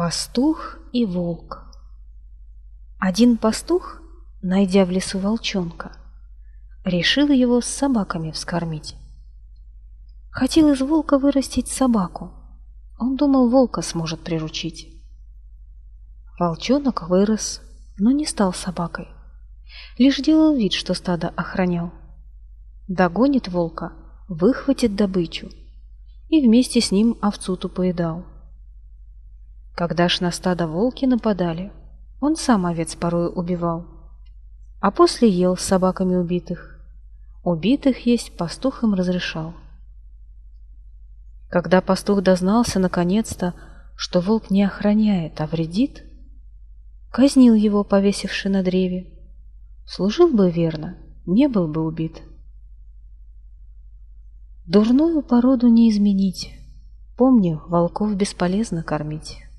Пастух и волк. Один пастух, найдя в лесу волчонка, решил его с собаками вскормить. Хотел из волка вырастить собаку. Он думал, волка сможет приручить. Волчонок вырос, но не стал собакой. Лишь делал вид, что стадо охранял. Догонит волка, выхватит добычу и вместе с ним овцу-то поедал. Когда ж на стадо волки нападали, он сам овец порою убивал, а после ел с собаками убитых. Убитых есть пастух им разрешал. Когда пастух дознался наконец-то, что волк не охраняет, а вредит, казнил его, повесивши на древе. Служил бы верно, не был бы убит. Дурную породу не изменить, помню, волков бесполезно кормить.